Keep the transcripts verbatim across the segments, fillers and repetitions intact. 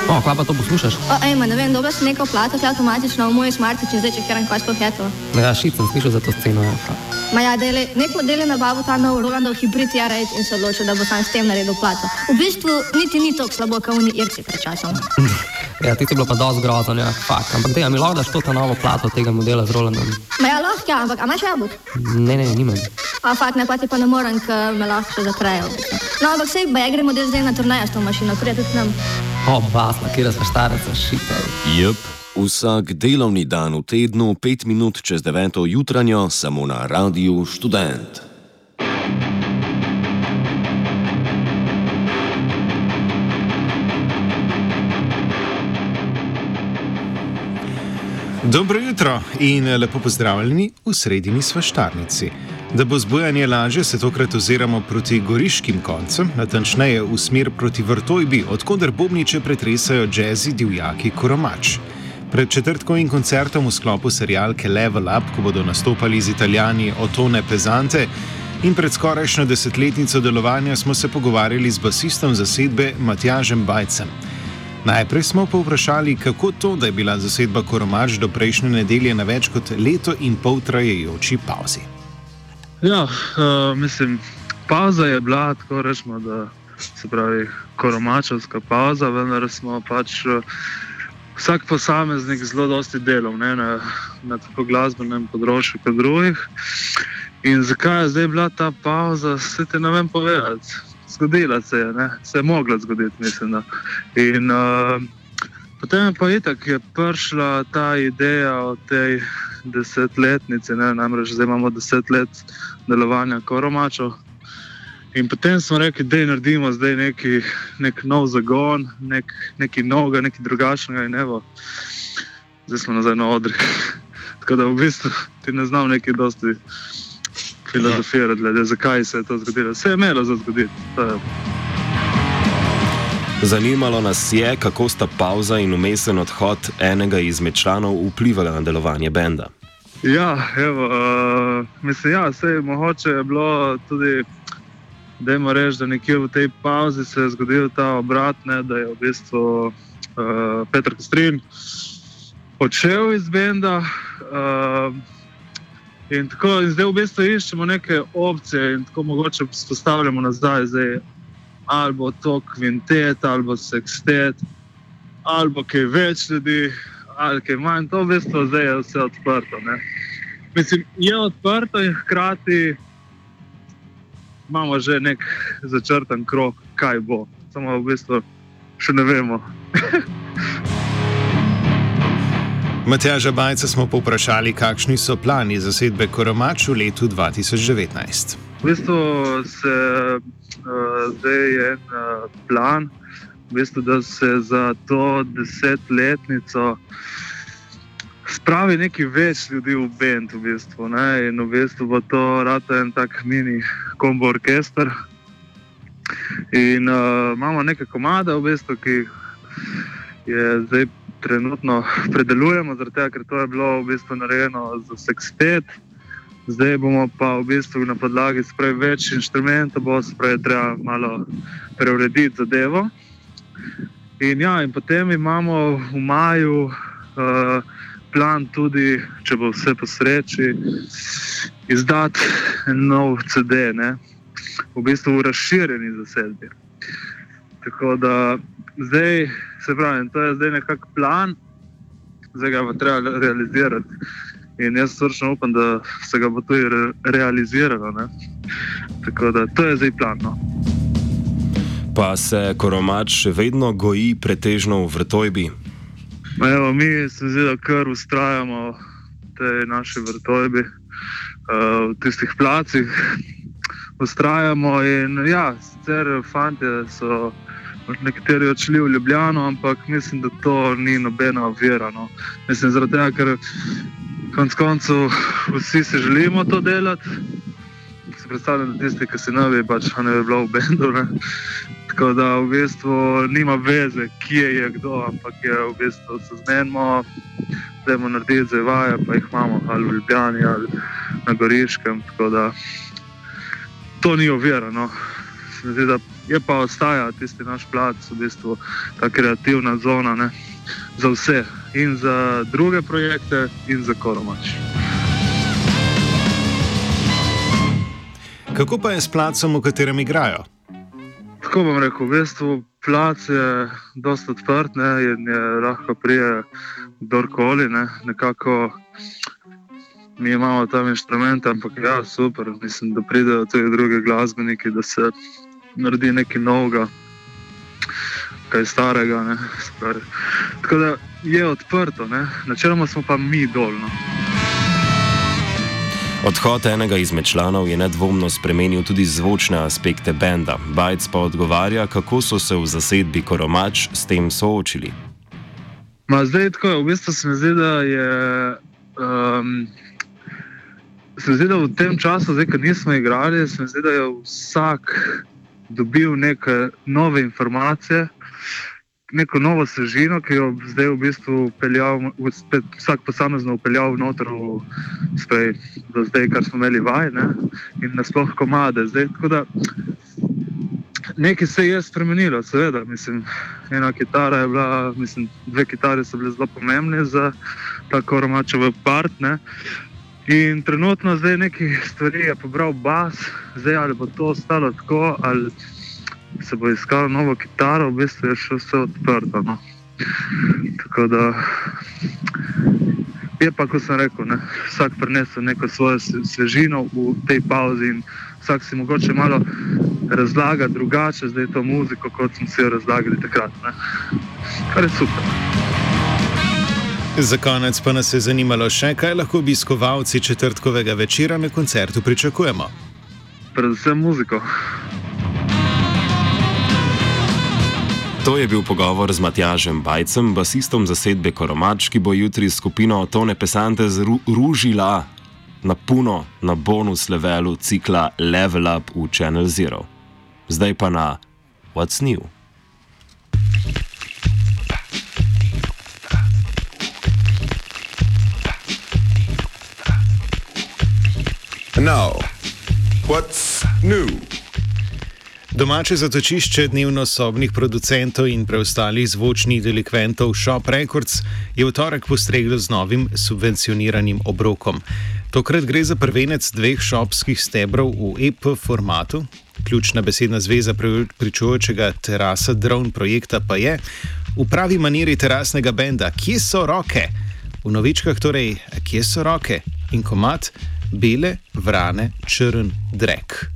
O, kva pa to poslušaš? O, ejma, ne vem, dobil sem neko plato, ki je avtomatično v moj smartič in zdaj čekiram, kaj sploh je to. Ja, šit sem slišal za to sceno, ja. Ma ja, dele, nek model je nabavil ta nov Rolandov hibrid R osem in se odločil, da bo sam s tem naredil plato. V bistvu niti ni toliko slabo, kot oni Irci pred časom. Ja, ti to bilo pa dosti grozno, ja, fakt. Ampak dej, a mi lahko daš to ta novo plato tega modela z Rolandom? Ma ja, lahko, ja, ampak a imaš jabolk? Ne, ne, nimam. A fakt, ne, pa ti pa ne morem, ker me lahko še zaprejo. No, ampak sej, ba ja gremo del zdaj na turnejo s to mašino, prije tudi nam. O, basla, kjera sva štareca, šita. Jep, vsak delovni dan v tednu, pet minut čez deveto jutranjo, samo na Radiu Študent. Dobro jutro in lepo pozdravljeni v sredini svaštarnici. Da bo zbujanje lažje, se tokrat oziramo proti goriškim koncem, natančneje v smer proti Vrtojbi, odkoder bobniče pretresajo džezi divjaki Koromač. Pred četrtkovim koncertom v sklopu serialke Level Up, ko bodo nastopali z Italijani Ottone Pesante, in pred skorajšnjo desetletnico delovanja smo se pogovarjali z basistom zasedbe Matjažem Bajcem. Najprej smo pa vprašali, kako to, da je bila zasedba Koromač do prejšnje nedelje na več kot leto in pol trajajoči pauzi. Ja, uh, mislim, pauza je bila, tako rečemo, da se pravi koromačevska pauza, vendar smo pač uh, vsak posameznik zelo dosti delal, ne, na, na tako glasbenem področju kot drugih. In zakaj je zdaj bila ta pauza, se te ne vem povedati. Zgodila se je, ne, se je mogla zgoditi, mislim, da. In uh, potem je pa itak je prišla ta ideja o tej desetletnici, ne, namreč zdaj imamo deset let delovanja Koromačev. In potem smo rekli, da naredimo zdaj neki, nek nov zagon, nek, neki novega, neki drugačnega in evo, zdaj smo nazaj na odrih. Tako da v bistvu ti ne znam nekaj dosti filozofirati, glede, zakaj se je to zgodilo. Se je imelo za zgoditi. Zanimalo nas je, kako sta pauza in umesen odhod enega izmed članov vplivala na delovanje benda. Ja, evo, uh, mislim, ja, sej mogoče je bilo tudi, dajmo reči, da nekje v tej pauzi se je zgodil ta obrat, ne, da je v bistvu uh, Peter Kostrin odšel iz benda uh, in tako, in zdaj v bistvu iščemo neke opcije in tako mogoče spostavljamo nazaj zdaj ali bo to kvintet, ali bo sekstet, ali bo kaj več ljudi, ali kaj manj, to v bistvu zdaj je vse odprto, ne. Mislim, je odprto in hkrati imamo že nek začrtan krog, kaj bo. Samo v bistvu še ne vemo. Matjaža Bajca smo povprašali, kakšni so plani zasedbe Koromač v letu dva tisoč devetnajst. V bistvu se uh, zdaj je en uh, plan, v bistvu, da se za to desetletnico spravi nekaj več ljudi v bend, v bistvu, ne? In v bistvu bo to rata en tak mini kombo orkester. In uh, imamo neke komade, v bistvu, ki je zdaj trenutno predelujemo, zaradi tega, ker to je bilo v bistvu narejeno za sekstet. Zdaj bomo pa v bistvu na podlagi spravi več inštrumentov, bo spravi treba malo preurediti zadevo. In ja, in potem imamo v maju uh, plan tudi, če bo vse po sreči, izdati nov C D, ne? V bistvu v razširjeni zasedbi. Tako da zdaj, se pravi, to je zdaj nekak plan, zdaj ga bo treba realizirati. In jaz srčno upam, da se ga bo tudi re- realiziralo, ne? Tako da to je zdaj plan, no. Pa se Koromač še vedno goji pretežno v Vrtojbi? Evo, mi se zdi, da kar ustrajamo v tej naši Vrtojbi, uh, v tistih placih ustrajamo in ja, sicer fantje so nekateri odšli v Ljubljano, ampak mislim, da to ni nobena ovira, no. Mislim, zaradi tega, ker konec koncev vsi se želimo to delati. Se predstavljam, da tisti, ki se ne bi, pač ne bi bilo v bendu, ne. Tako da v bistvu nima veze, kje je kdo, ampak je v bistvu se zmenimo, dajmo narediti zdaj vaje, pa jih imamo ali v Ljubljani ali na Goriškem, tako da to ni ovira, no. Se mi zdi, da je pa ostaja tisti naš plac, v bistvu ta kreativna zona, ne, za vse, in za druge projekte, in za Koromač. Kako pa je s placem, v katerem igrajo? Tako bom rekel, v bistvu plac je dosti odprt, ne, in je lahko prije kdorkoli, ne, nekako mi imamo tam inštrumente, ampak ja, super, mislim, da pridejo tudi drugi glasbeniki, da se naredi nekaj novega, kaj starega, ne, stvari. Tako da je odprto, ne, načeloma smo pa mi dolno. Odhod enega izmed članov je nedvomno spremenil tudi zvočne aspekte benda. Bajc pa odgovarja, kako so se v zasedbi Koromač s tem soočili. Ma zdaj tako je, v bistvu se mi zdi, da je um, se mi zdi, da v tem času, zdaj, ko nismo igrali, se mi zdi, da je vsak dobil neke nove informacije, neko novo svežino, ki jo zdaj v bistvu peljal, vsak posamezno upeljal noter v sprej, do zdaj, kar smo imeli vaj, ne, in nasploh komade. Zdaj, tako da nekaj se je spremenilo, seveda, mislim, ena kitara je bila, mislim, dve kitare so bile zelo pomembne za ta Koromačev part, ne, in trenutno zdaj nekaj stvari je pobral bas, zdaj ali bo to ostalo tako, ali se bo iskalo novo kitaro, v bistvu je še vse odprto, no. Tako da je pa, ko sem rekel, ne, vsak prinesel neko svojo svežino v tej pauzi in vsak si mogoče malo razlaga drugače zdaj to muziko, kot smo si jo razlagali takrat, ne. Kar je super. Za konec pa nas je zanimalo še, kaj lahko obiskovalci četrtkovega večera na koncertu pričakujemo. Predvsem muziko. To je bil pogovor z Matjažem Bajcem, basistom zasedbe Koromač, ki bo jutri skupino Tone Pesante zružila na puno na bonus levelu cikla Level Up v Channel Zero. Zdaj pa na What's New? Now, what's new? Domače zatočišče dnevno-sobnih producentov in preostalih zvočnih delikventov Shop Records je v torek postreglo z novim subvencioniranim obrokom. Tokrat gre za prvenec dveh shopskih stebrov v E P formatu. Ključna besedna zveza pričujočega Terasa Drone projekta pa je v pravi maniri terasnega benda Kje so roke? V novičkah torej Kje so roke? In komad Bele vrane črn drek.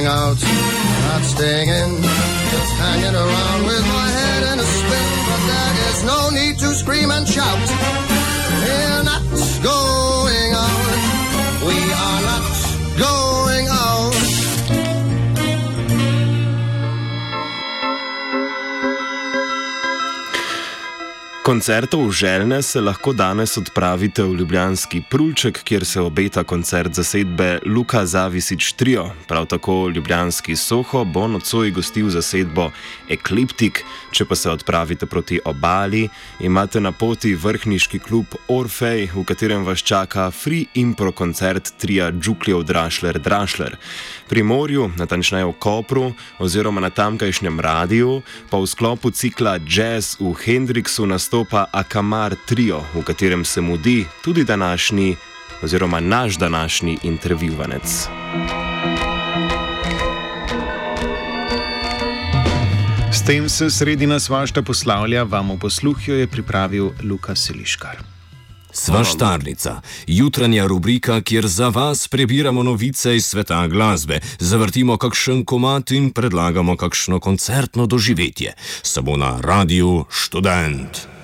out, not staying in, just hanging around with my head in a spin. But there is no need to scream and shout. We're not going out. We are not going out. Koncertov željne se lahko danes odpravite v ljubljanski Prulček, kjer se obeta koncert zasedbe Luka Zavisič Trio. Prav tako ljubljanski Soho bo nocoj gostil zasedbo Ekliptik. Če pa se odpravite proti obali, imate na poti vrhniški klub Orfej, v katerem vas čaka free impro koncert tria Džukljev Drašler Drašler. Pri morju, natančneje v Kopru oziroma na tamkajšnjem radiju, pa v sklopu cikla Jazz v Hendriksu nastopa Akamar Trio, v katerem se mudi tudi današnji oziroma naš današnji intervjuvanec. S tem se sredina svašta poslavlja, vam v posluhju je pripravil Luka Seliškar. Svaštarnica, jutranja rubrika, kjer za vas prebiramo novice iz sveta glasbe, zavrtimo kakšen komad in predlagamo kakšno koncertno doživetje. Samo na Radiu Študent.